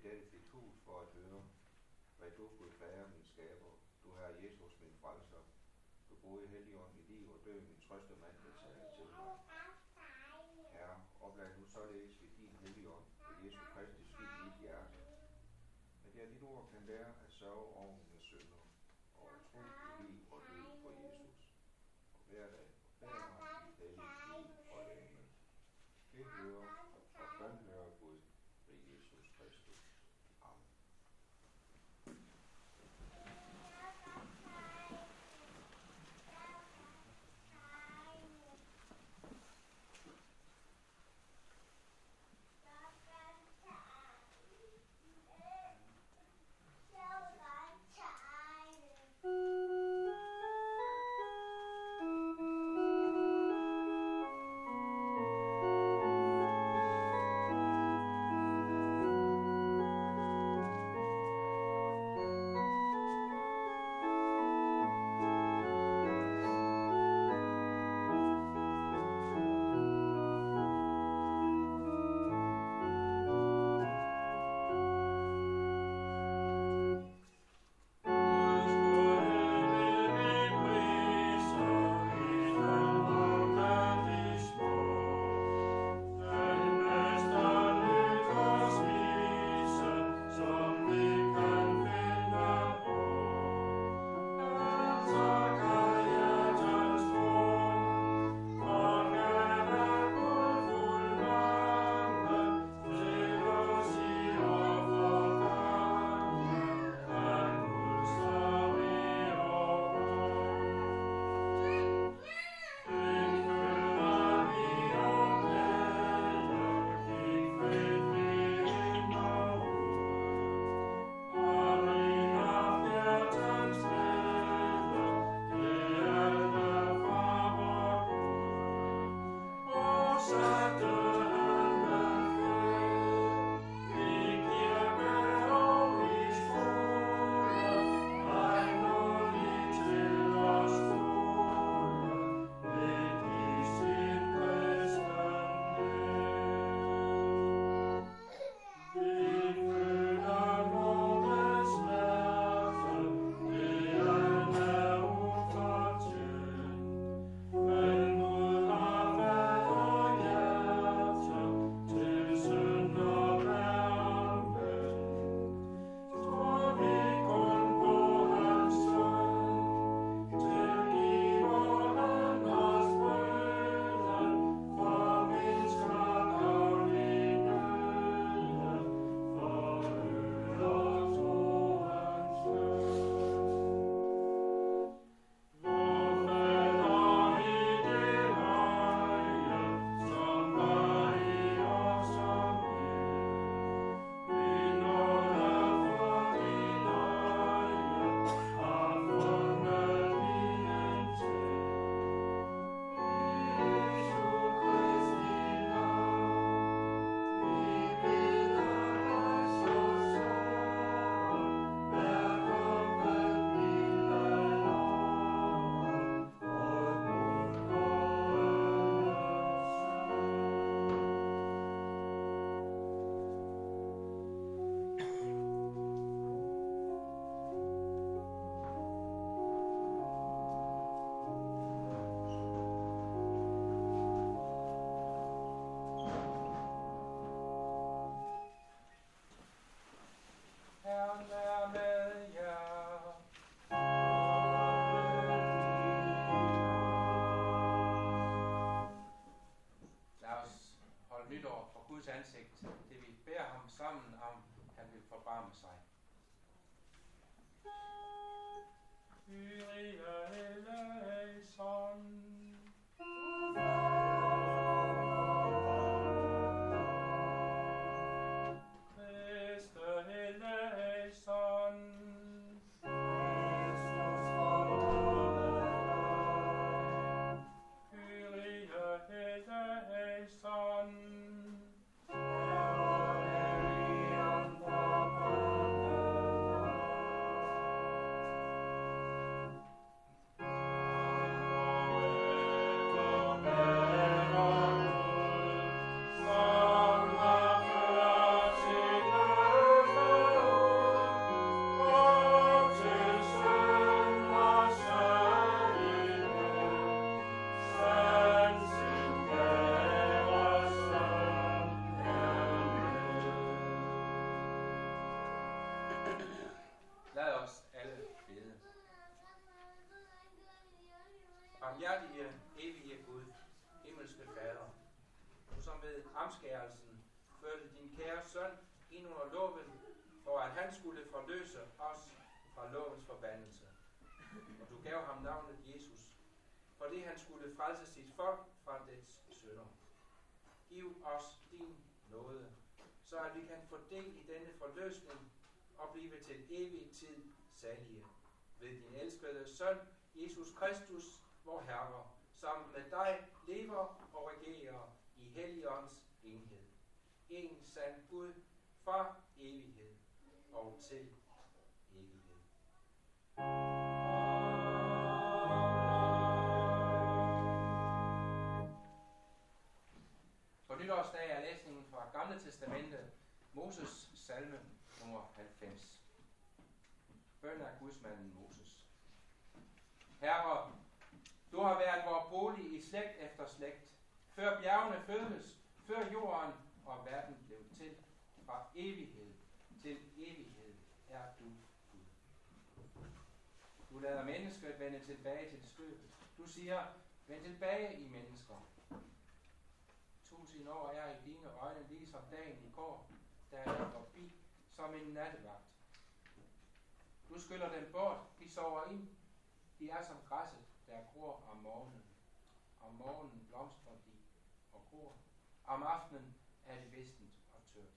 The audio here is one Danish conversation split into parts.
dette dit hus for at høre, hvad du, Gud Fader, min skaber, du Herre Jesus, min frelser, du gode Helligånd, mit liv og død, min trøstemand, der taler til mig. Herre, oplad nu således ved din Helligånd, ved Jesu Kristi skyld i dit hjerte, at jeg dit ord kan lære at sørge over mine synder, og at tro i liv og død på Jesus, og hver dag bære mig i hellig liv og længe. Det hører og bønhører Gud ved Jesus Kristus. Amen. Ansigt, det vi beder ham sammen om, han vil forbarme sig. Kyrie eleison. Christe eleison. Kyrie eleison. Amen. Barmhjertige, evige Gud, himmelske Fader, du som ved omskærelsen førte din kære søn ind under loven, for at han skulle forløse os fra lovens forbandelse. Og du gav ham navnet Jesus, fordi han skulle frelse sit folk fra dets synder. Giv os din nåde, så at vi kan få del i denne forløsning og blive til evig tid salige. Ved din elskede søn, Jesus Kristus, vor Herre, som med dig lever og regerer i Helligåndens enhed. En sand Gud fra evighed og til evighed. På nytårsdag er læsningen fra Gamle Testamentet, Moses salme nummer 90. Bøn af gudsmanden Moses. Herre, du har været vor bolig i slægt efter slægt, før bjergene fødtes, før jorden og verden blev til. Fra evighed til evighed er du Gud. Du lader mennesket vende tilbage til støvet. Du siger, vend tilbage i mennesker. 1000 år er i dine øjne ligesom dagen i går, der er forbi som en nattevagt. Du skyller dem bort, de sover ind. De er som græsset, der gror om morgenen. Om morgenen blomstrer de og gror. Om aftenen er det vistent og tørt.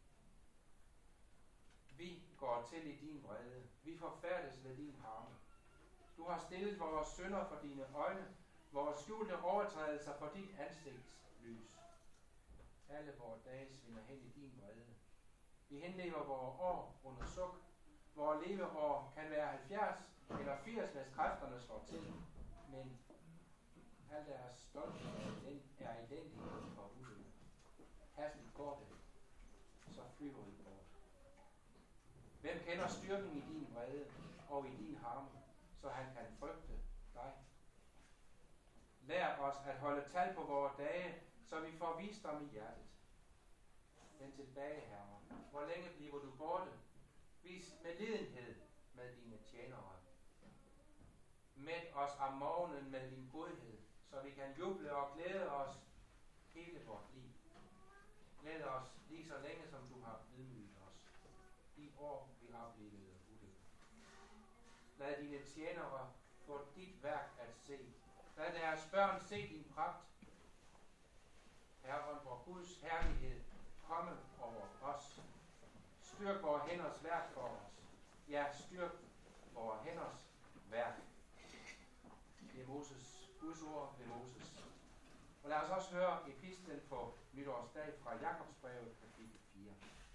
Vi går til i din vrede. Vi forfærdes ved din harme. Du har stillet vores synder for dine øjne, vores skjulte overtrædelser for dit ansigts lys. Alle vores dage svinder hen i din vrede. Vi henlever vores år under suk. Vores leveår kan være 70 eller 80, hvis kræfterne slår til. Men al deres stolthed er elendig og ulykke. Hastigt går det, så flyver vi bort. Hvem kender styrken i din vrede og i din harme, så han kan frygte dig? Lær os at holde tal på vores dage, så vi får visdom i hjertet. Vend tilbage, Herre. Hvor længe bliver du borte? Vis medlidenhed med dine tjenere. Mæt os om morgenen med din godhed, så vi kan juble og glæde os hele vort liv. Glæd os lige så længe, som du har ydmyget os. De år, vi oplevede ulykke. Lad dine tjenere få dit værk at se. Lad deres børn se din pragt. Herren, vor Guds herlighed, komme over os. Styrk vores hænders værk for os. Ja, styrk vores hænders værk. Det er Moses, Guds ord ved Moses. Og lad os også høre epistlen på nytårsdag fra Jakobsbrevet, kapitel 4.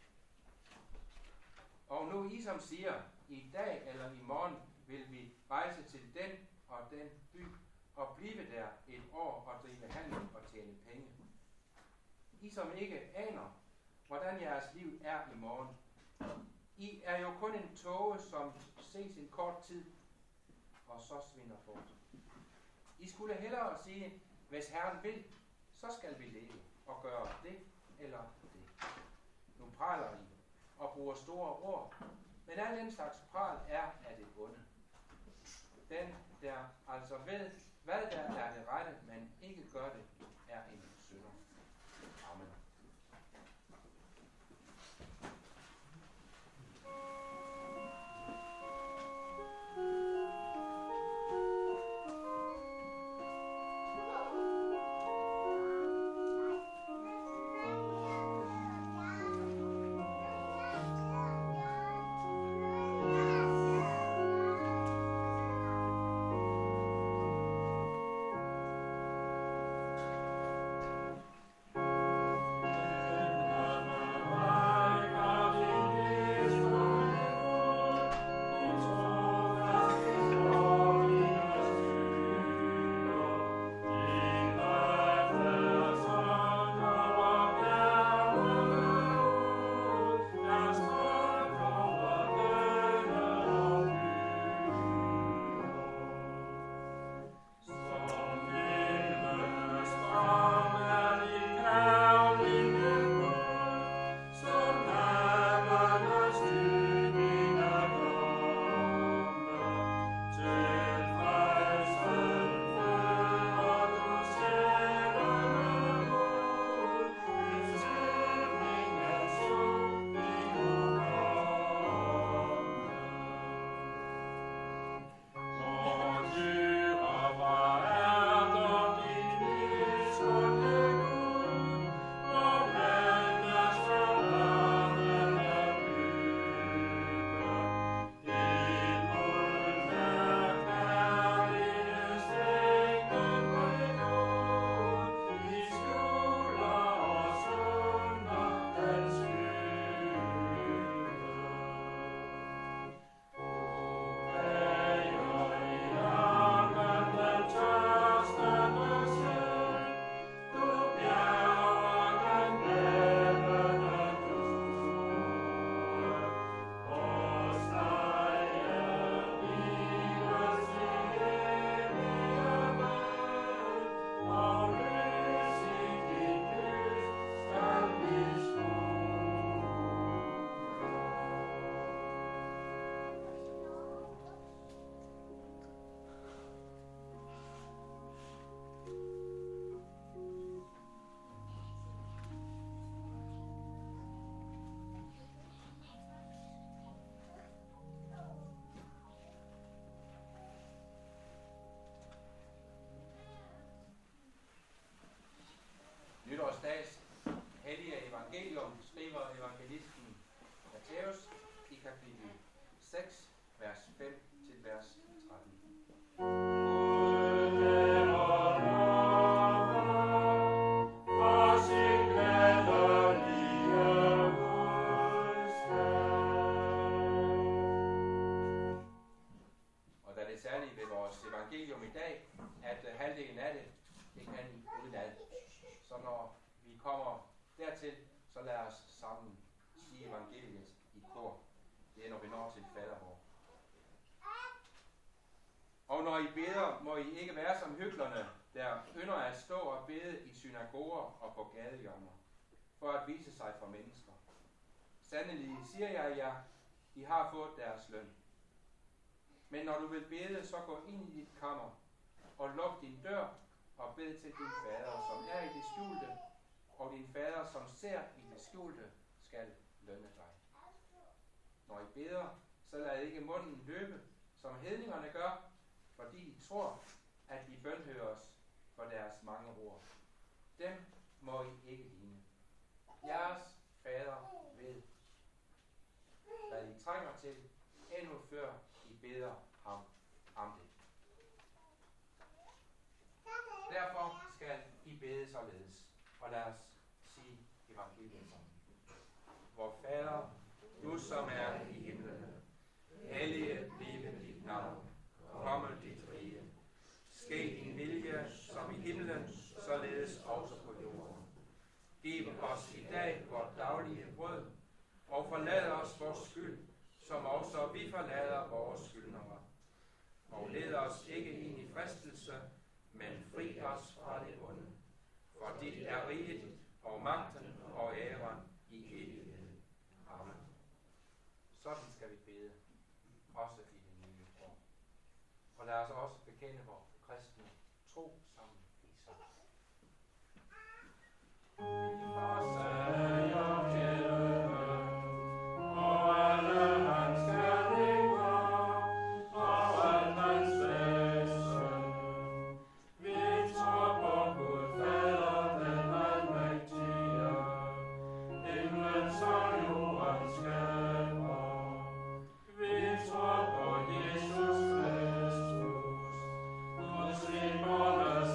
Og nu I som siger, i dag eller i morgen vil vi rejse til den og den by og blive der et år og drive handel og tjene penge. I som ikke aner, hvordan jeres liv er i morgen. I er jo kun en tåge, som ses en kort tid, og så svinder bort. I skulle hellere sige, hvis Herren vil, så skal vi leve og gøre det eller det. Nu praler I og bruger store ord, men al den slags pral er af det onde. Den, der altså ved, hvad der er det rette, men ikke gør det, er en synder. Amen. sige evangeliet i kor. Det er, når vi når til fader vor. Og når I beder, må I ikke være som hyklerne, der ynder at stå og bede i synagoger og på gadehjørner, for at vise sig for mennesker. Sandelig siger jeg jer, de har fået deres løn. Men når du vil bede, så gå ind i dit kammer og luk din dør og bed til din fader, som er i det skjulte, og din fader, som ser i det skjulte, skal lønne dig. Når I beder, så lad ikke munden løbe, som hedningerne gør, fordi de tror, at de bønhøres for deres mange ord. Dem må I ikke ligne. Jeres fader ved, hvad I trænger til, endnu før I beder ham om det. Derfor skal I bede således, og lad os sige evangeliet sammen. Vor Fader, du som er i himlen, hellige blive dit navn, komme dit rige. Ske din vilje, som i himlen, således også på jorden. Giv os i dag vort daglige brød, og forlad os vores skyld, som også vi forlader vores skyldnere. Og led os ikke ind i fristelse, men fri os fra det onde. For dit er riget, og magten og æren i evighed. Amen. Sådan skal vi bede, også i det nye år. Og lad os også bekende vores kristne tro sammen i sang. Mother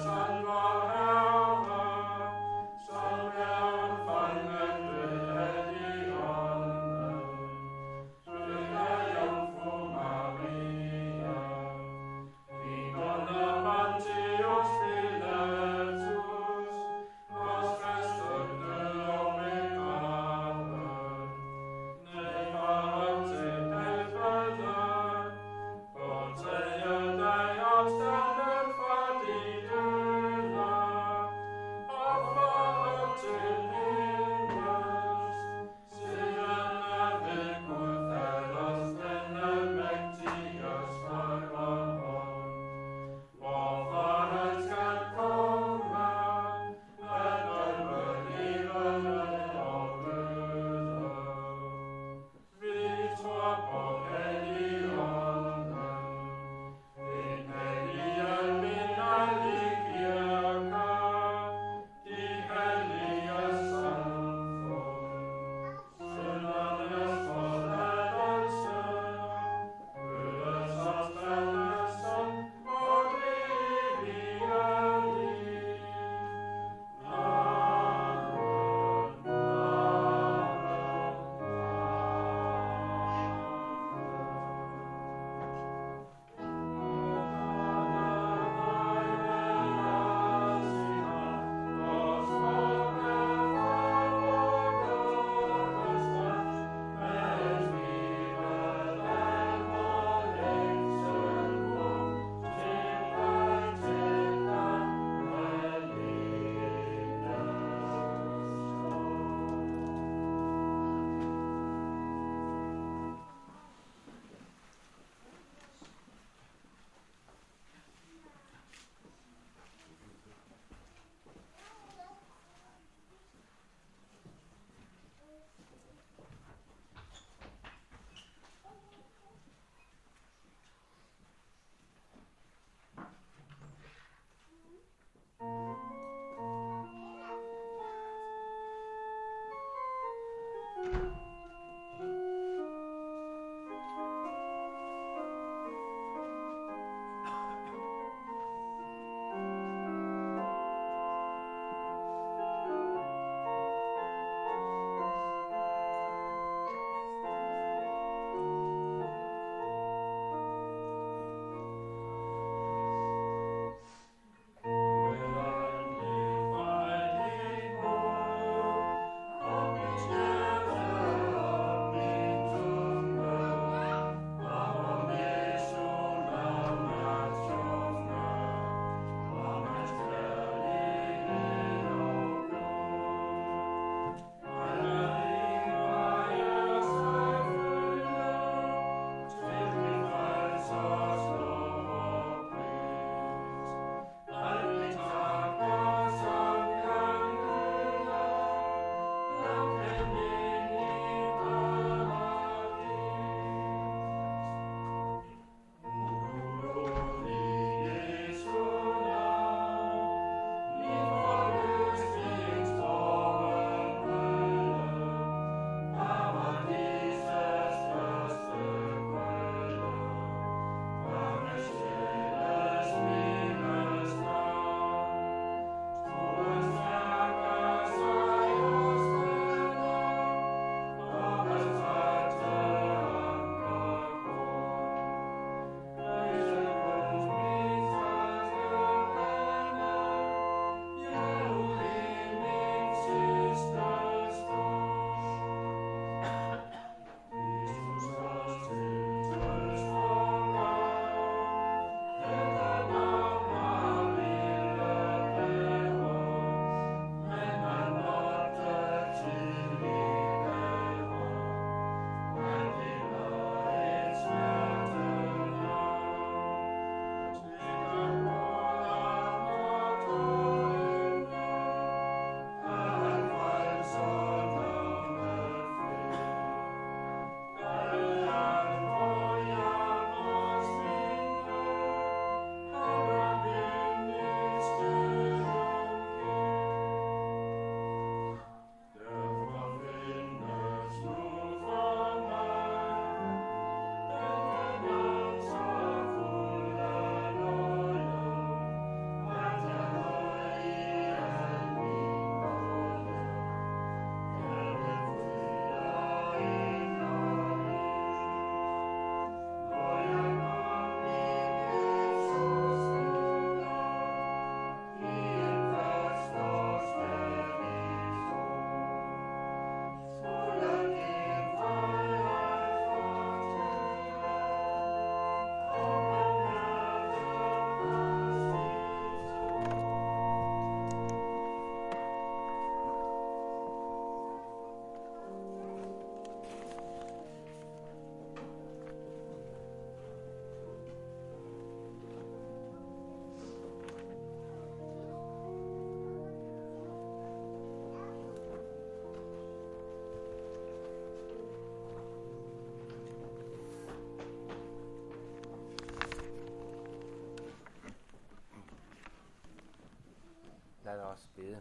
os bede.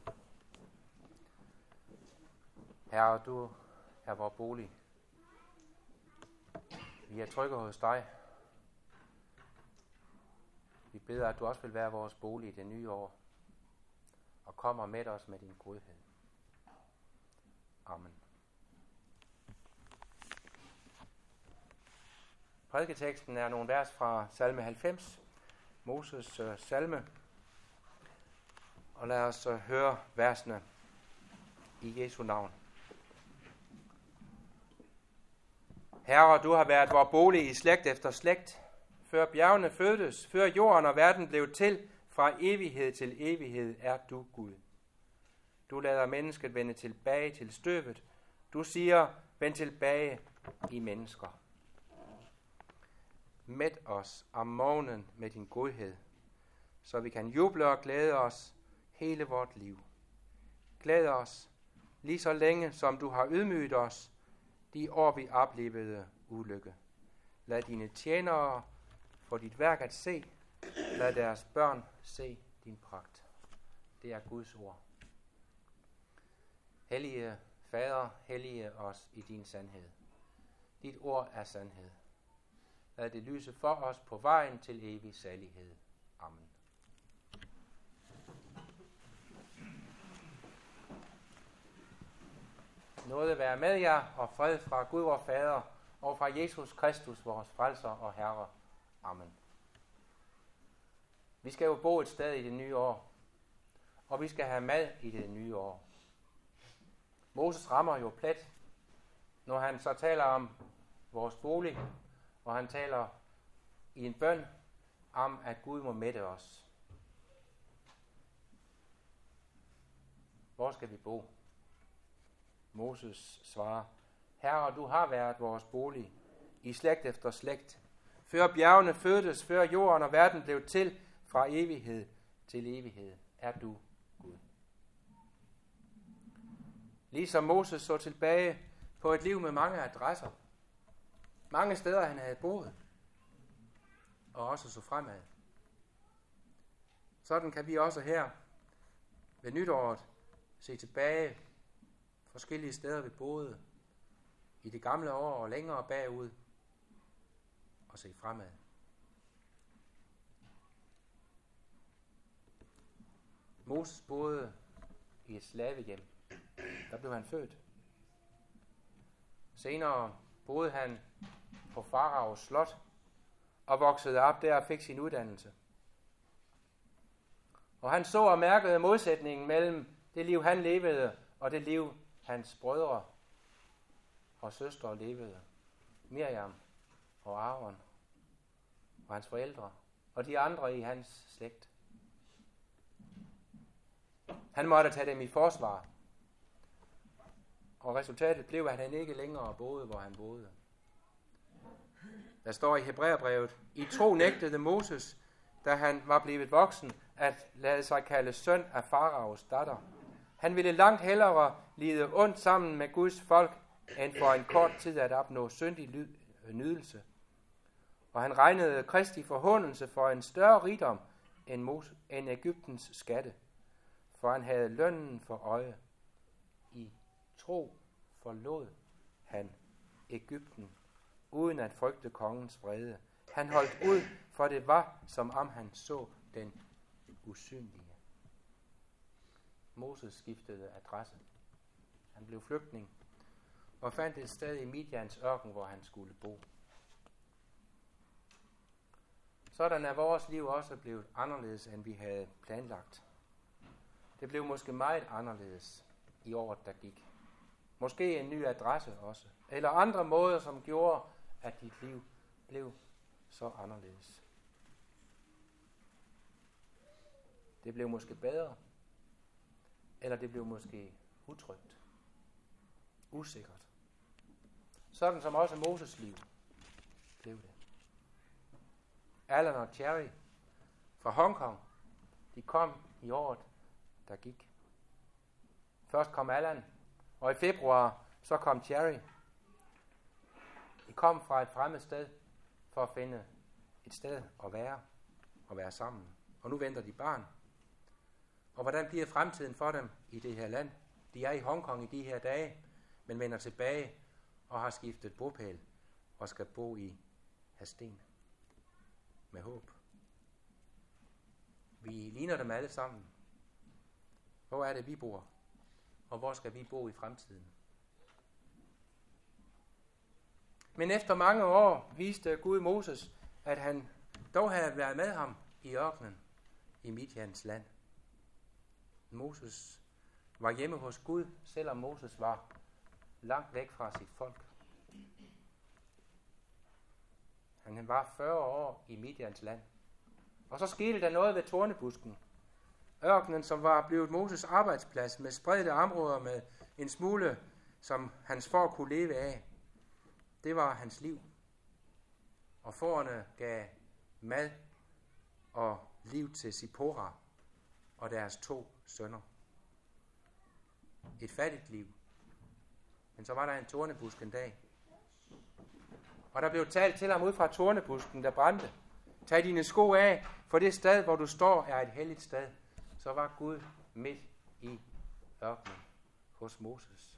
Herre, du er vores bolig. Vi er trygge hos dig. Vi beder, at du også vil være vores bolig i det nye år, og kommer med os med din godhed. Amen. Prædiketeksten er nogle vers fra salme 90, Moses salme. Og lad os høre versene i Jesu navn. Herre, du har været vor bolig i slægt efter slægt, før bjergene fødtes, før jorden og verden blev til, fra evighed til evighed er du Gud. Du lader mennesket vende tilbage til støvet. Du siger, vend tilbage i mennesker. Mæt os om morgenen med din godhed, så vi kan juble og glæde os hele vort liv. Glæd os lige så længe, som du har ydmyget os, de år vi oplevede ulykke. Lad dine tjenere få dit værk at se. Lad deres børn se din pragt. Det er Guds ord. Hellige Fader, hellige os i din sandhed. Dit ord er sandhed. Lad det lyse for os på vejen til evig salighed. Amen. Nåde være med jer, og fred fra Gud vor Fader, og fra Jesus Kristus, vores frelser og Herre. Amen. Vi skal jo bo et sted i det nye år, og vi skal have mad i det nye år. Moses rammer jo plet, når han så taler om vores bolig, og han taler i en bøn om, at Gud må mætte os. Hvor skal vi bo? Moses svarer, Herre, du har været vores bolig i slægt efter slægt. Før bjergene fødtes, før jorden og verden blev til, fra evighed til evighed er du Gud. Ligesom Moses så tilbage på et liv med mange adresser, mange steder han havde boet, og også så fremad. Sådan kan vi også her ved nytåret se tilbage forskellige steder vi boede i det gamle år og længere bagud og se fremad. Moses boede i et slavehjem. Der blev han født. Senere boede han på Faraos slot og voksede op der og fik sin uddannelse. Og han så og mærkede modsætningen mellem det liv, han levede, og det liv, hans brødre og søstre levede. Miriam og Aaron og hans forældre og de andre i hans slægt. Han måtte tage dem i forsvar. Og resultatet blev, at han ikke længere boede, hvor han boede. Der står i Hebræerbrevet, i tro nægtede Moses, da han var blevet voksen, at lade sig kalde søn af Faraos datter. Han ville langt hellere lide ondt sammen med Guds folk, end for en kort tid at opnå syndig nydelse. Og han regnede Kristi forhåndelse for en større rigdom end Egyptens skatte, for han havde lønnen for øje. I tro forlod han Egypten, uden at frygte kongens vrede. Han holdt ud, for det var, som om han så den usynlige. Moses skiftede adresse. Han blev flygtning og fandt et sted i Midians ørken, hvor han skulle bo. Sådan er vores liv også blevet anderledes, end vi havde planlagt. Det blev måske meget anderledes i året, der gik. Måske en ny adresse også. Eller andre måder, som gjorde, at dit liv blev så anderledes. Det blev måske bedre. Eller det blev måske utrygt. Usikkert. Sådan som også Moses liv blev det. Alan og Cherry fra Hongkong, de kom i året, der gik. Først kom Alan, og i februar så kom Cherry. De kom fra et fremmed sted for at finde et sted at være og være sammen. Og nu venter de barn. Og hvordan bliver fremtiden for dem i det her land? De er i Hongkong i de her dage, men vender tilbage og har skiftet bopæl og skal bo i Hadsten med håb. Vi ligner dem alle sammen. Hvor er det, vi bor? Og hvor skal vi bo i fremtiden? Men efter mange år viste Gud Moses, at han dog havde været med ham i ørkenen i Midjans land. Moses var hjemme hos Gud, selvom Moses var langt væk fra sit folk. Han var 40 år i Midjans land. Og så skete der noget ved tornebusken. Ørkenen, som var blevet Moses arbejdsplads med spredte områder med en smule, som hans får kunne leve af. Det var hans liv. Og fårene gav mad og liv til Zipporah og deres 2 sønner. Et fattigt liv. Men så var der en tornebusk en dag. Og der blev talt til ham ud fra tornebusken, der brændte. Tag dine sko af, for det sted, hvor du står, er et helligt sted. Så var Gud midt i ørkenen hos Moses.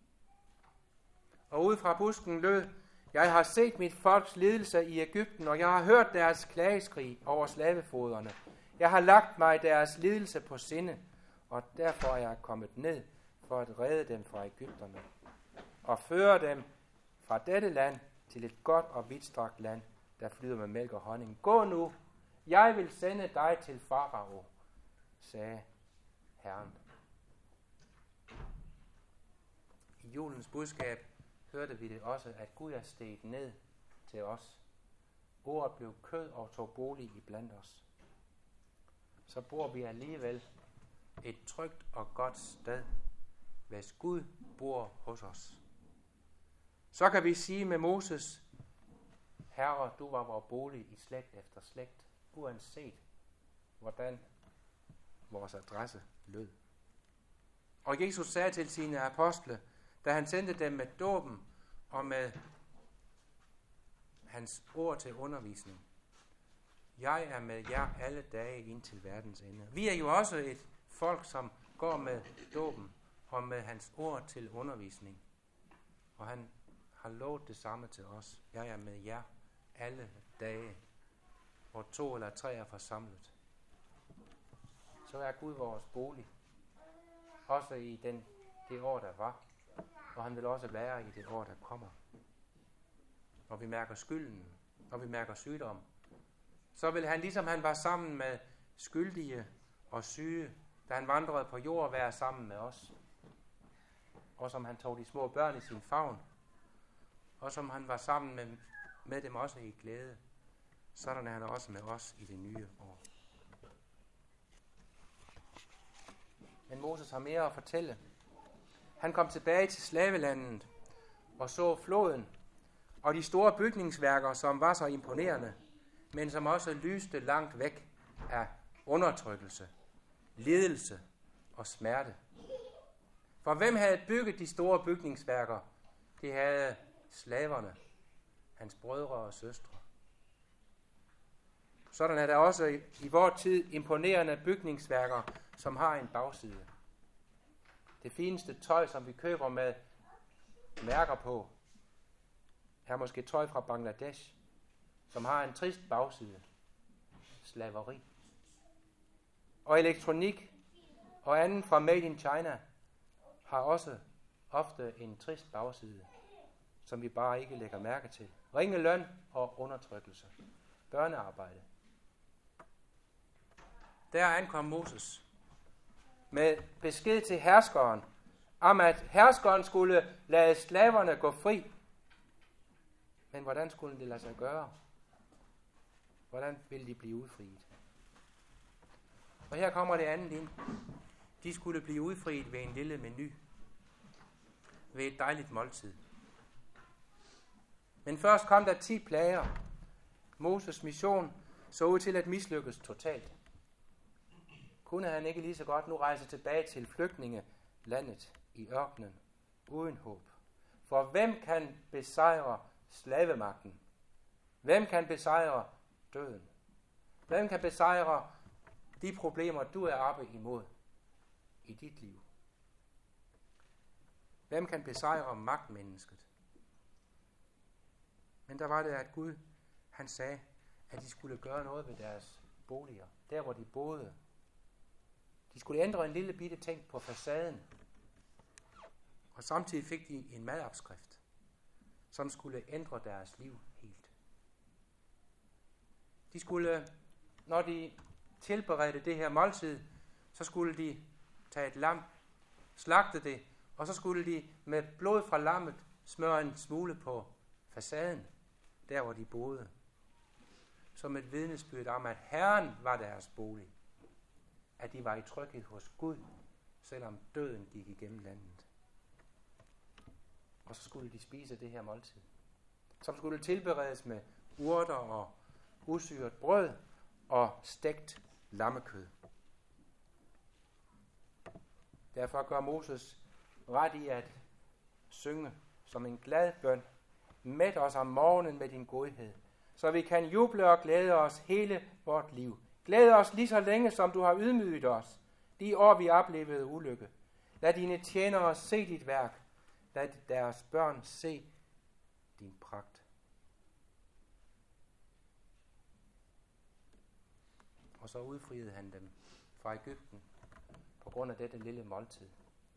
Og ud fra busken lød, jeg har set mit folks lidelse i Egypten, og jeg har hørt deres klageskrig over slavefoderne. Jeg har lagt mig deres lidelse på sinde, og derfor er jeg kommet ned for at redde dem fra Egypterne og føre dem fra dette land til et godt og vidtstrakt land, der flyder med mælk og honning. Gå nu, jeg vil sende dig til Farao, sagde Herren. I julens budskab hørte vi det også, at Gud er steget ned til os. Ordet blev kød og tog bolig i blandt os. Så bor vi alligevel et trygt og godt sted, hvis Gud bor hos os. Så kan vi sige med Moses, Herre, du var vor bolig i slægt efter slægt, uanset hvordan vores adresse lød. Og Jesus sagde til sine apostle, da han sendte dem med dåben og med hans ord til undervisning, jeg er med jer alle dage indtil verdens ende. Vi er jo også et folk, som går med dåben og med hans ord til undervisning. Og han har lovet det samme til os. Jeg er med jer alle dage, hvor 2 eller 3 er forsamlet. Så er Gud vores bolig, også i det år, der var, og han vil også være i det år, der kommer. Når vi mærker skylden, når vi mærker sygdom, så vil han, ligesom han var sammen med skyldige og syge, da han vandrede på jord, være sammen med os. Og som han tog de små børn i sin favn, og som han var sammen med dem også i glæde, sådan er han også med os i det nye år. Men Moses har mere at fortælle. Han kom tilbage til slavelandet og så floden og de store bygningsværker, som var så imponerende, men som også lyste langt væk af undertrykkelse, lidelse og smerte. For hvem havde bygget de store bygningsværker? Det havde slaverne, hans brødre og søstre. Sådan er der også i vores tid imponerende bygningsværker, som har en bagside. Det fineste tøj, som vi køber med mærker på, er måske tøj fra Bangladesh, som har en trist bagside. Slaveri. Og elektronik og anden fra Made in China har også ofte en trist bagside, som vi bare ikke lægger mærke til. Ringe løn og undertrykkelse. Børnearbejde. Der ankom Moses med besked til herskeren, om at herskeren skulle lade slaverne gå fri. Men hvordan skulle det lade sig gøre? Hvordan ville de blive udfriet? Og her kommer det andet ind. De skulle blive udfriet ved en lille menu. Ved et dejligt måltid. Men først kom der 10 plager. Moses mission så ud til at mislykkes totalt. Kunne han ikke lige så godt nu rejse tilbage til flygtningelandet i ørkenen uden håb? For hvem kan besejre slavemagten? Hvem kan besejre døden? Hvem kan besejre de problemer, du er oppe imod? i dit liv? Hvem kan besejre magtmennesket? Men der var det, at Gud, han sagde, at de skulle gøre noget ved deres boliger, der hvor de boede. De skulle ændre en lille bitte ting på facaden, og samtidig fik de en madopskrift, som skulle ændre deres liv helt. De skulle, når de tilberedte det her måltid, så skulle de tage et lam, slagte det, og så skulle de med blod fra lammet smøre en smule på facaden, der hvor de boede, som et vidnesbyrd om, at Herren var deres bolig, at de var i tryghed hos Gud, selvom døden gik igennem landet. Og så skulle de spise det her måltid, som skulle tilberedes med urter og usyret brød og stegt lammekød. Derfor gør Moses ret i at synge som en glad bøn: mæt os om morgenen med din godhed, så vi kan juble og glæde os hele vort liv. Glæde os lige så længe, som du har ydmyget os, de år vi oplevede ulykke. Lad dine tjenere se dit værk. Lad deres børn se din pragt. Og så udfriede han dem fra Egypten på grund af dette lille måltid.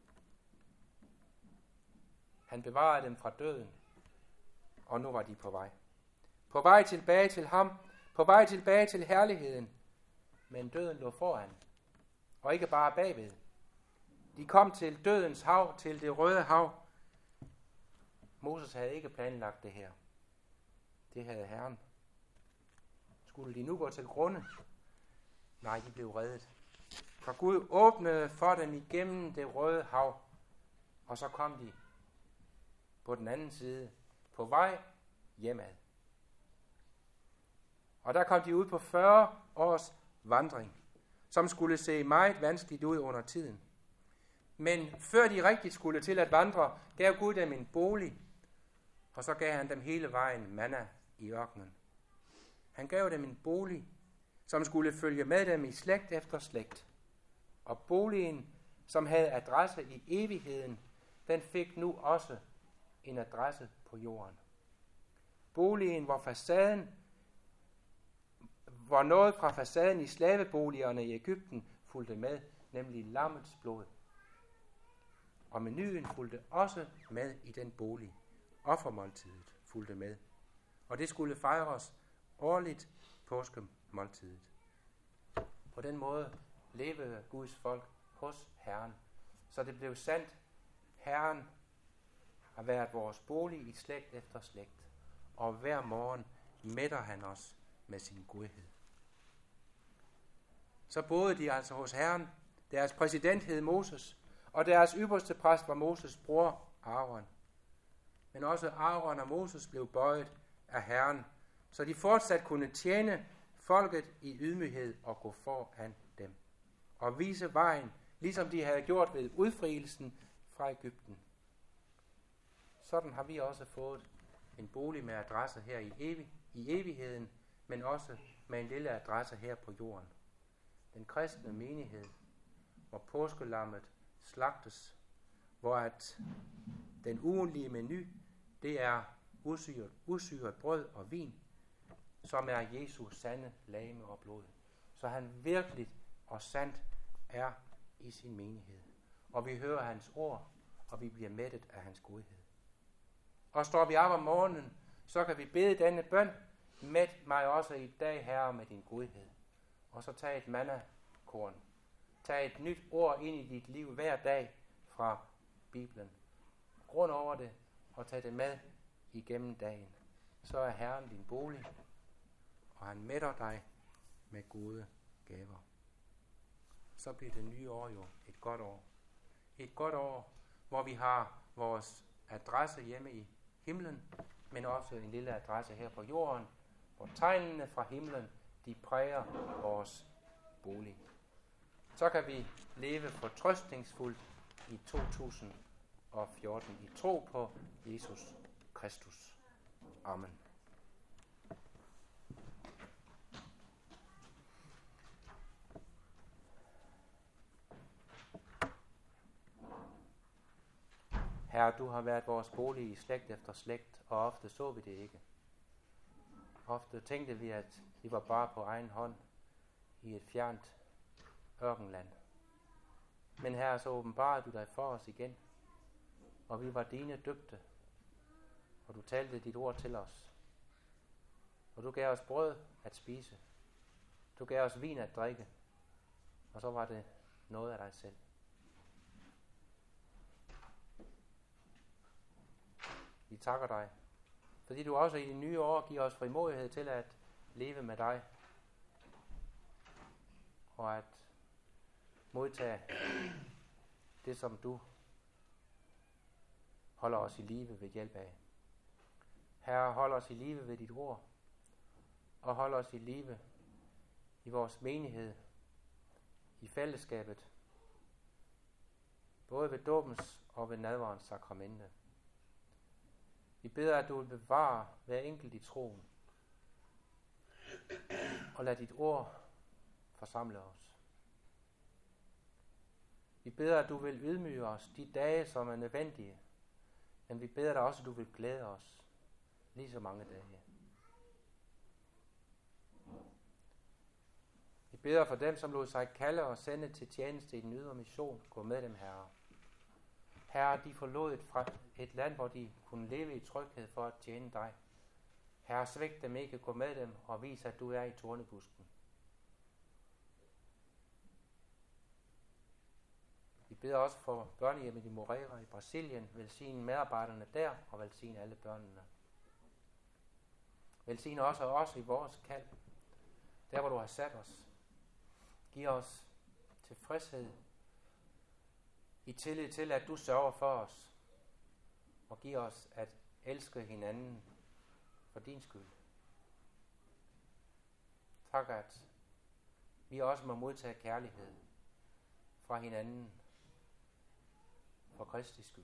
Han bevarede dem fra døden, og nu var de på vej. På vej tilbage til ham, på vej tilbage til herligheden. Men døden lå foran, og ikke bare bagved. De kom til dødens hav, til det røde hav. Moses havde ikke planlagt det her. Det havde Herren. Skulle de nu gå til grunde? Nej, de blev reddet. For Gud åbnede for dem igennem det røde hav, og så kom de på den anden side, på vej hjemad. Og der kom de ud på 40 års vandring, som skulle se meget vanskeligt ud under tiden. Men før de rigtigt skulle til at vandre, gav Gud dem en bolig, og så gav han dem hele vejen manna i ørkenen. Han gav dem en bolig, som skulle følge med dem i slægt efter slægt. Og boligen, som havde adresse i evigheden, den fik nu også en adresse på jorden. Boligen, hvor noget fra facaden i slaveboligerne i Egypten fulgte med, nemlig lammets blod. Og menuen fulgte også med i den bolig. Offermåltidet fulgte med. Og det skulle fejres årligt påskemåltidet. På den måde levede Guds folk hos Herren. Så det blev sandt. Herren har været vores bolig i slægt efter slægt. Og hver morgen mætter han os med sin godhed. Så boede de altså hos Herren. Deres præsident hed Moses, og deres ypperste præst var Moses' bror Aaron. Men også Aaron og Moses blev bøjet af Herren, så de fortsat kunne tjene folket i ydmyghed og gå foran dem. Og vise vejen, ligesom de havde gjort ved udfrielsen fra Egypten. Sådan har vi også fået en bolig med adresse her i evigheden, men også med en lille adresse her på jorden. Den kristne menighed, hvor påskelammet slagtes, hvor at den ugentlige menu, det er usyret brød og vin, som er Jesus sande legeme og blod. Så han virkelig og sandt er i sin menighed. Og vi hører hans ord, og vi bliver mættet af hans godhed. Og står vi op om morgenen, så kan vi bede denne bøn: mæt mig også i dag, Herre, med din godhed. Og så tag et mannakorn. Tag et nyt ord ind i dit liv hver dag fra Bibelen. Grund over det, og tag det med igennem dagen. Så er Herren din bolig, og han mætter dig med gode gaver. Så bliver det nye år jo et godt år. Et godt år, hvor vi har vores adresse hjemme i himlen, men også en lille adresse her på jorden, hvor tegnene fra himlen, de præger vores bolig. Så kan vi leve fortrøstningsfuldt i 2014 i tro på Jesus Kristus. Amen. Herre, du har været vores bolig i slægt efter slægt, og ofte så vi det ikke. Ofte tænkte vi, at vi var bare på egen hånd i et fjernt ørkenland. Men Herre, så åbenbarede du dig for os igen, og vi var dine døbte, og du talte dit ord til os. Og du gav os brød at spise. Du gav os vin at drikke, og så var det noget af dig selv. Vi takker dig, fordi du også i de nye år giver os frimodighed til at leve med dig, og at modtage det, som du holder os i live ved hjælp af. Herre, hold os i live ved dit ord, og hold os i live i vores menighed, i fællesskabet, både ved dåbens og ved nadverens sakramente. Vi beder, at du vil bevare hver enkelt i troen, og lad dit ord forsamle os. Vi beder, at du vil ydmyge os de dage, som er nødvendige, men vi beder dig også, at du vil glæde os lige så mange dage. Vi beder for dem, som lod sig kalde og sende til tjeneste i den ydre mission. Gå med dem, Herre. Herre, de forlod et land, hvor de kunne leve i tryghed for at tjene dig. Herre, svigt dem ikke, gå med dem og vis, at du er i tornebusken. Vi beder også for børnehjemmet i Moreira i Brasilien. Velsign medarbejderne der og velsign alle børnene. Velsign også os i vores kald, der hvor du har sat os. Giv os tilfredshed i tillid til, at du sørger for os, og giv os at elske hinanden for din skyld. Tak, at vi også må modtage kærlighed fra hinanden for Kristi skyld.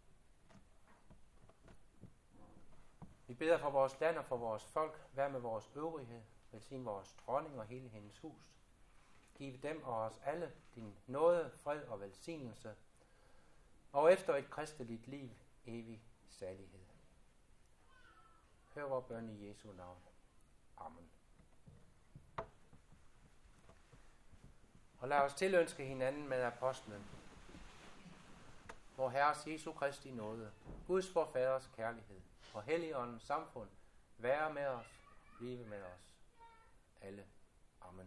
Vi beder for vores land og for vores folk. Vær med vores øvrighed. Velsign vores dronning og hele hendes hus. Giv dem og os alle din nåde, fred og velsignelse, og efter et kristeligt liv, evig salighed. Hør vores bøn i Jesu navn. Amen. Og lad os tilønske hinanden med apostlen. Vor Herres Jesu Kristi nåde, Guds vor Faders kærlighed og Helligåndens samfund være med os, blive med os alle. Amen.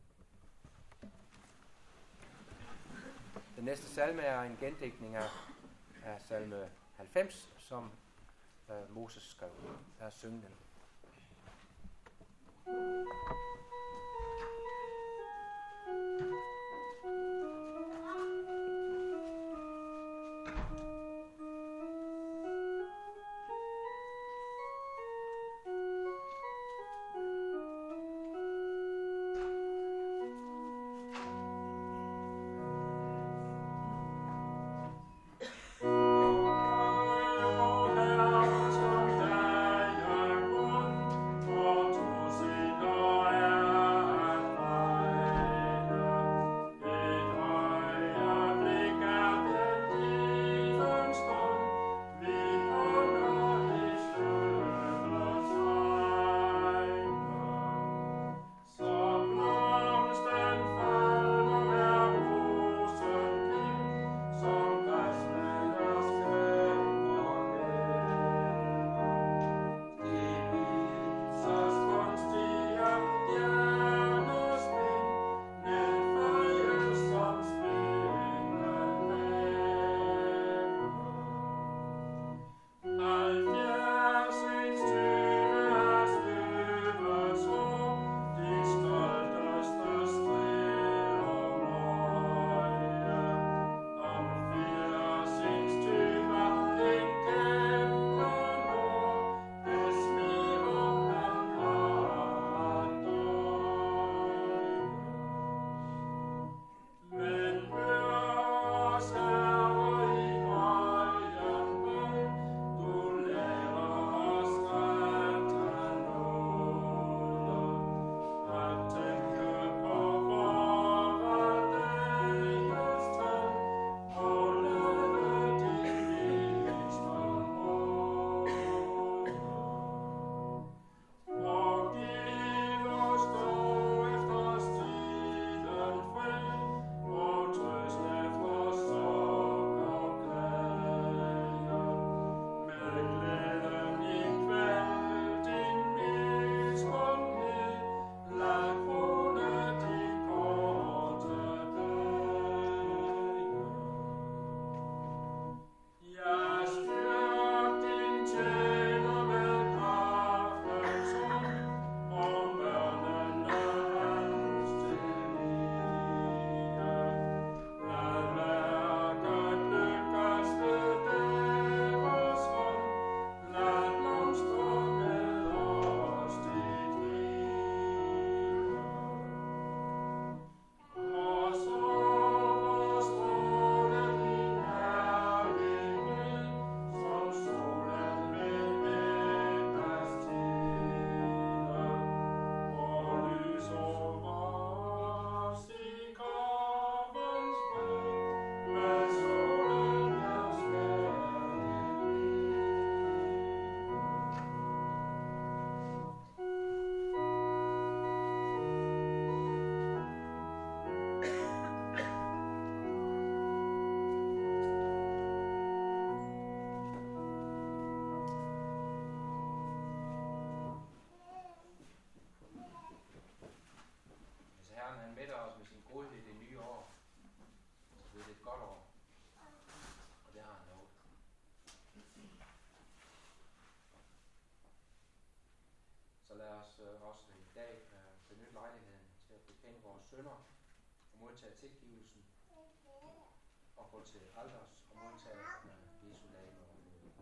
Den næste salme er en gendigtning af salme 90, som Moses skrev. Lad os synge den. Herre, dag benytte lejligheden til at bekende vores synder og modtage tilgivelsen og gå til alders og modtage Jesu legeme og blod.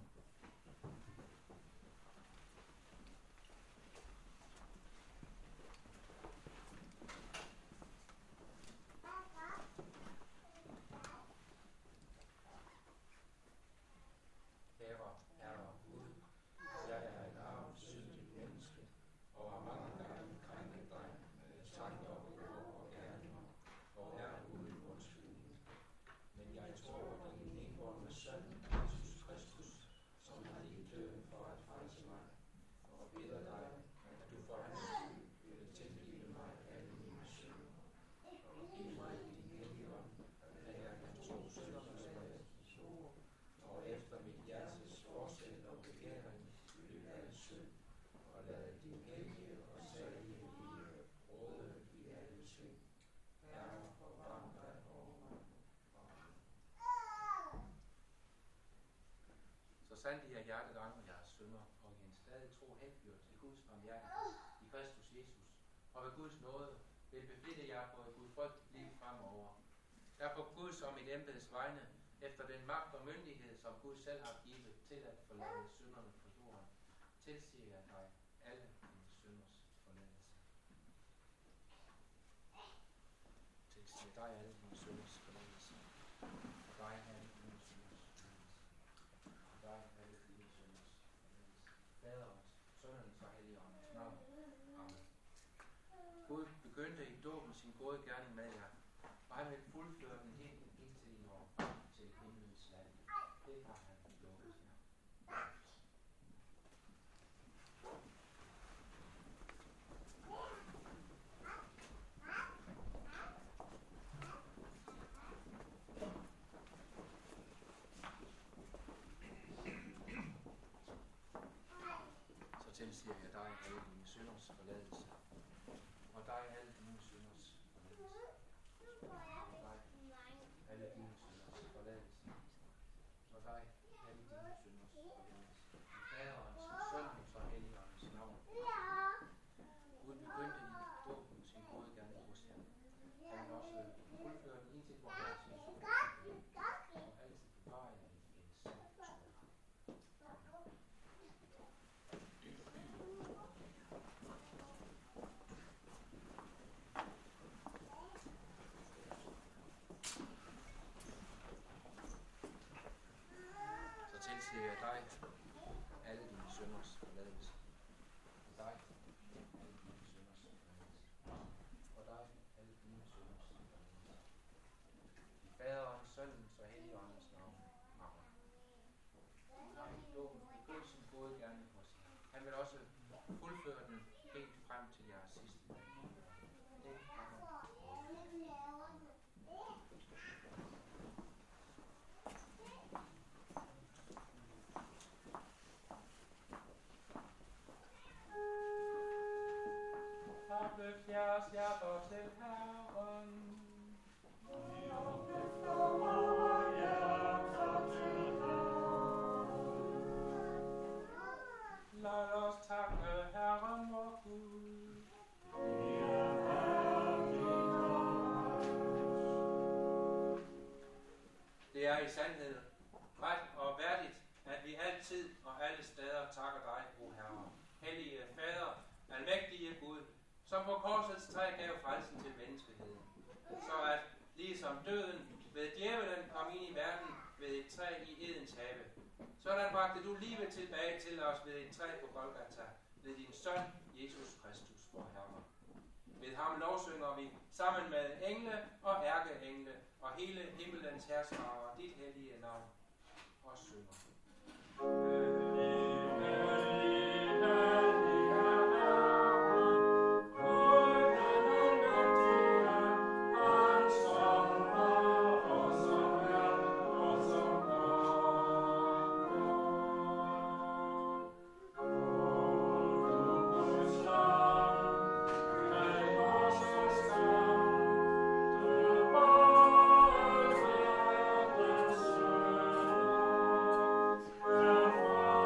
Sandelig er hjertet angre jeres synder, og i en stadig tro henført til Guds barmhjertighed i Kristus Jesus, og ved Guds nåde vil beflitte jer på et gudfrygtigt liv fremover. Derfor Gud som et embedes vegne, efter den magt og myndighed, som Gud selv har givet til at forlade synderne på jorden, tilsiger jeg dig alle dine synders forladelse. Tilsiger dig alle dine synders forladelse. Og dig alle dine synders forladelse. Og dig alle dine synders forladelse. Faderens, Søndernes og Helligåndens navn. Amen. Gud begyndte i dåben sin gode gerning med jer, og han vil fuldføre den helt indtil I når frem til himlens land. Det har han lovet jer. Så tilsiger jeg dig alle dine synders forladelse, og dig alle dine synders forladelse. Alle dine synders forladelse. Og dig alle dine synders forladelse. I Faderens, Søndens og Helligåndens navn. Gud begyndte i dåben sin gode gerning hos jer. Han vil også fuldføre den indtil vor Herres Jesus Kristus og altid bevare jer i en sand tro. Så tilsiger jeg dig alle dine synders forladelse. Og dig alle dine synders forladelse. Og dig alle dine synders forladelse. I Faderens, Søndens og Helligåndens navn. Amen. Gud har i dåben begyndt sin gode gerning hos jer. Han vil også fuldføre den helt frem til jeres sidste dag. Det har han lovet. Opløft jeres hjerter til Herren. Lad os takke Herren vor Gud. Det er i sandhed ret og værdigt, at vi altid og alle steder takker dig, o Herre. Hellige Fader, almægtige Gud, som på korsets træ gav frelsen til menneskeheden, så at ligesom døden ved djævelen kom ind i verden ved et træ i Edens have, sådan bragte du livet tilbage til os ved et træ på Golgata, ved din søn, Jesus Kristus, vor Herre. Ved ham lovsynger vi sammen med engle og ærkeengle og hele himmelens herskere dit hellige navn og synger. Oh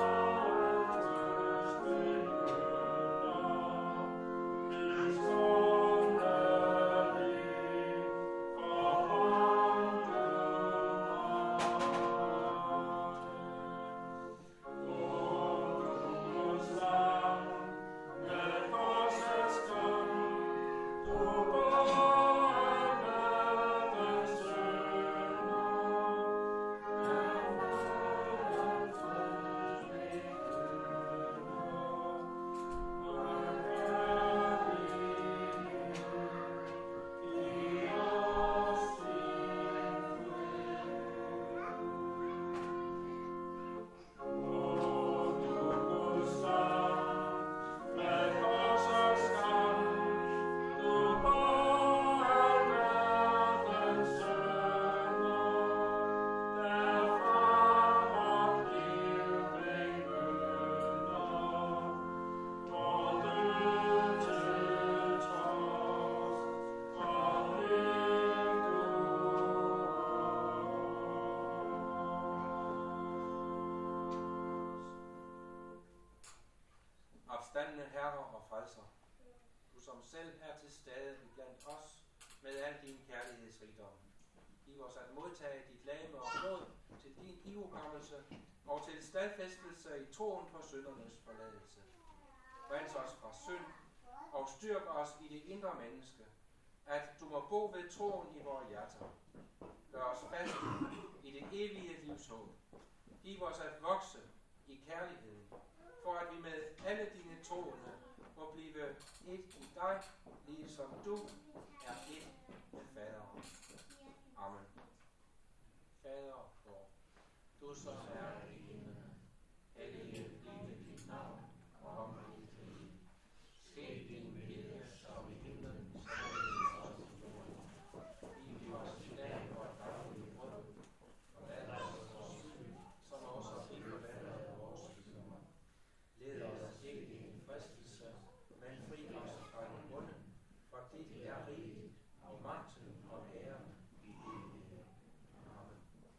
opstandne Herre og Frelser, du som selv er til stede blandt os med al din kærlighedsrigdom. Giv os at modtage dit lame og blod til din ihukommelse og til stadfæstelse i troen på syndernes forladelse. Rens os fra synd og styrk os i det indre menneske, at du må bo ved troen i vores hjerter. Gør os fast i det evige livs håb. Giv os at vokse i kærligheden, for at vi med alle dine troende må blive et i dig, ligesom du er et med Fader. Amen. Fader vor, du som er i himlen, helliget blive dit navn, komme dit rige. Ske din vilje som i himlen, så også på jorden. Giv os i dag vores daglige brød, og lad os vores skyld, som også vi forlader vores skyldnere. Led os ikke i en fristelse, men fri os fra den onde, for dit er riget, og magten og æren i evighed. Amen.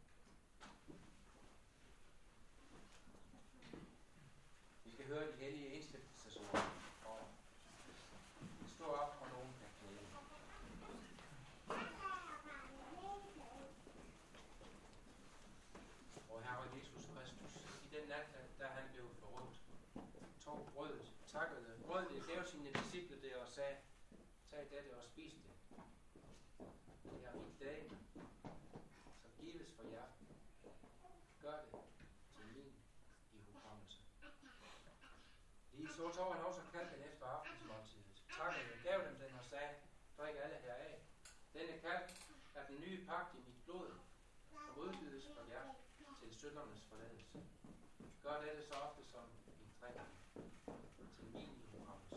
Vi skal høre de hellige indstiftelsesord, og stå op, og nogen kan knæle. Og Herre Jesus Kristus, i den nat, da han blev forrådt, tog brødet, takkede, brød det, gav sine disciple det og sagde, tag dette og spis det. Det er mit dag, som gives for jer. Gør det til min ihukommelse. Lige så tog han også kalken efter aftensmåltidet, takkede, gav dem den og sagde, drik alle heraf. Denne kalk er den nye pagt i mit blod, som udgives for jer til syndernes forladelse. Gør dette så ofte som I drikker til min ihukommelse.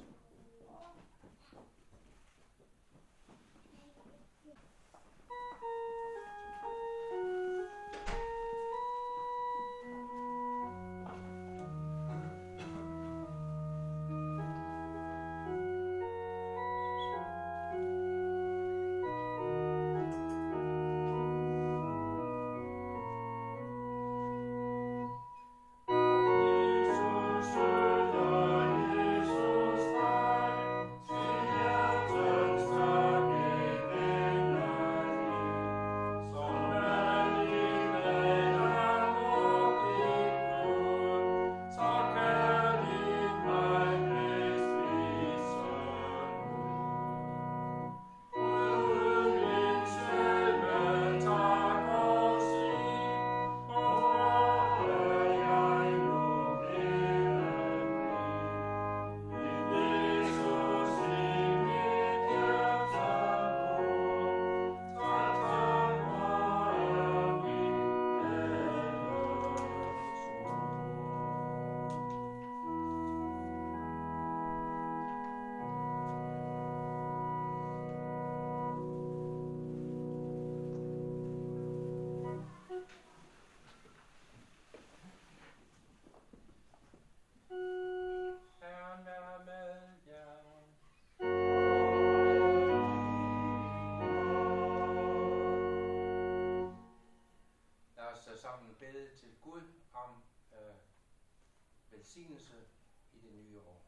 Sammen bede til Gud om velsignelse i det nye år.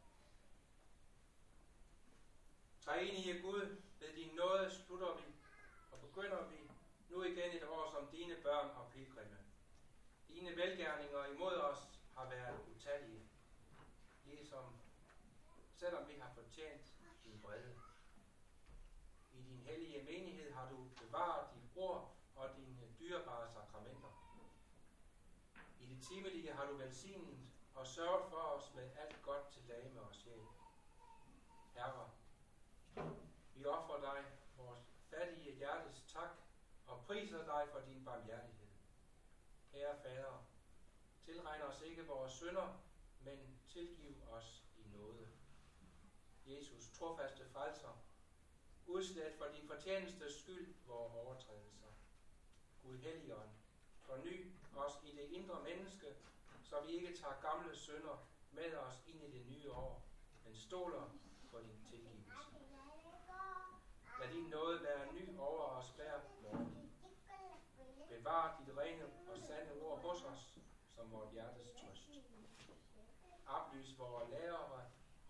Treenige Gud, ved din nåde slutter vi og begynder vi nu igen et år som dine børn og pilgrimme. Dine velgerninger imod os har været utallige, ligesom selvom vi har fortjent din vrede. I din hellige menighed har du bevaret dit ord og dine dyrebare sakramenter. I det timelige har du velsignet og sørget for os med alt godt til lame og sjæl. Herre, vi ofrer dig vores fattige hjertes tak og priser dig for din barmhjertighed. Kære Fader, tilregn os ikke vores synder, men tilgiv os i nåde. Jesus, trofaste frelser, udslet for din fortjenestes skyld vores overtrædelser. Gud Helligånd, forny os i det indre menneske, så vi ikke tager gamle synder med os ind i det nye år, men stoler på din tilgivelse. Lad din nåde være ny over os hver morgen. Bevar dit rene og sande ord hos os, som vort hjertes trøst. Oplys vores lærere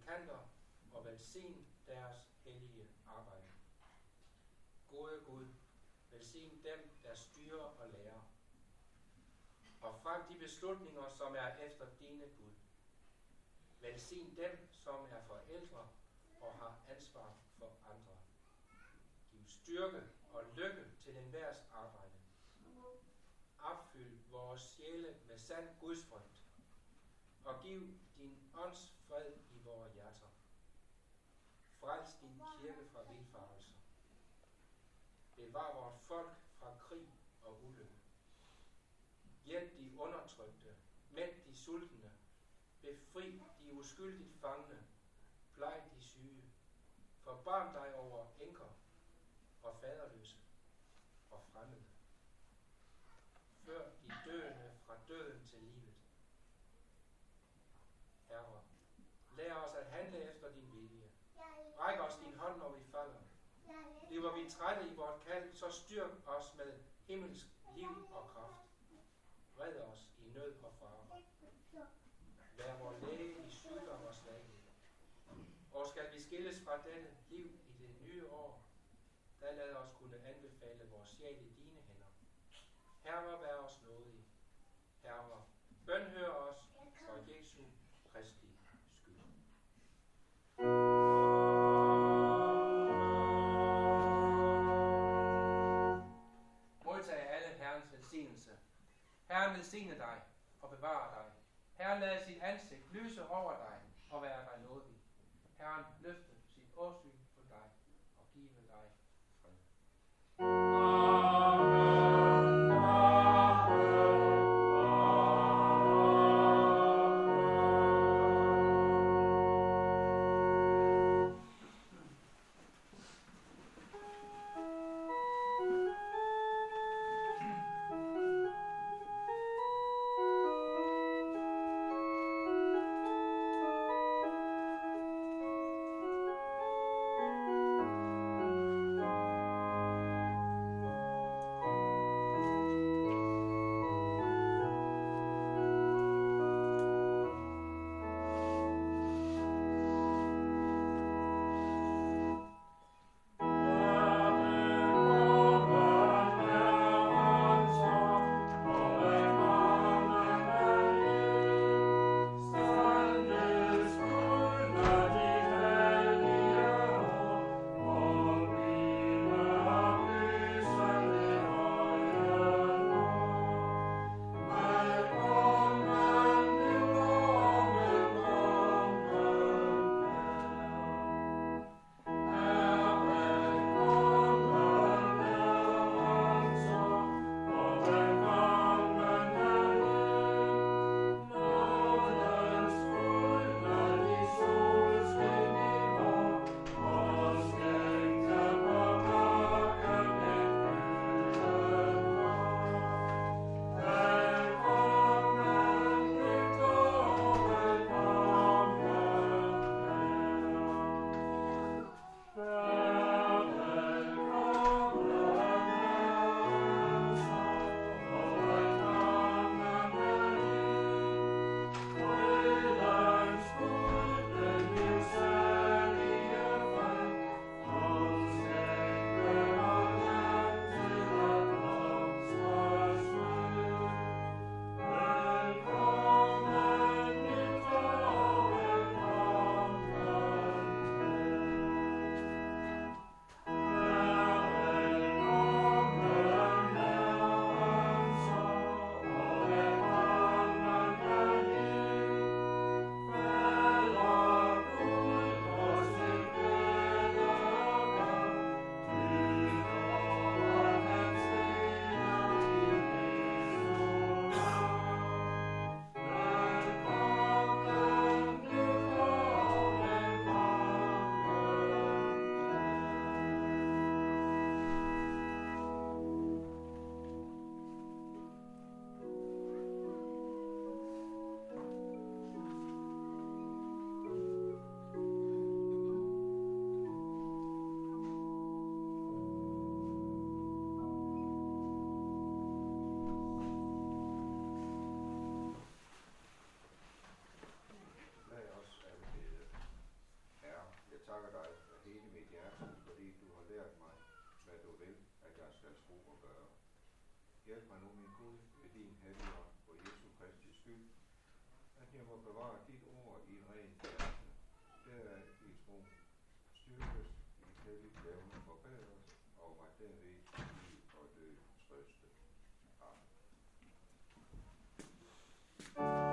prædikanter og velsign deres hellige arbejde. Gode Gud, velsign dem, der styrer og lærer. Og frem de beslutninger, som er efter dine bud. Velsign dem, som er forældre og har ansvar for andre. Giv styrke og lykke til enhvers arbejde. Opfyld vores sjæle med sand gudsfrygt, og giv din ånds fred i vores hjerter. Frels din kirke fra vildfarelser. Bevar vort folk fra krig og ulykke. Hjælp de undertrykte, mæt de sultne, befri de uskyldigt fangne, plej de syge, forbarm dig over enker og faderløse og fremmede. Før de døende fra døden til livet. Herre, lær os at handle efter din vilje. Ræk os din hånd, når vi falder. Bliver vi trætte i vort kald, så styrk os med himmelsk liv og kraft. Red os i nød og fare. Vær vor læge i sygdom og svaghed. Og skal vi skilles fra dette liv i det nye år, der lad os kunne anbefale vores sjæl i dine hænder. Herre, vær os nådig. Herre, bønhør os for Jesu Kristi skyld. Modtag alle Herrens velsignelse. Herren velsigne dig og bevare dig. Herren lade sit ansigt lyse over dig og være dig nådig. Herren løfte sit åsyn på dig og give dig fred. tro og gøre. Hjælp mig nu, min Gud, ved din helligånd for Jesu Kristi skyld, at jeg må bevare dit ord i en ren hjerte. Deraf i tro styrkes, i helligt levende forbedres, og mig derved liv og død trøste. Amen.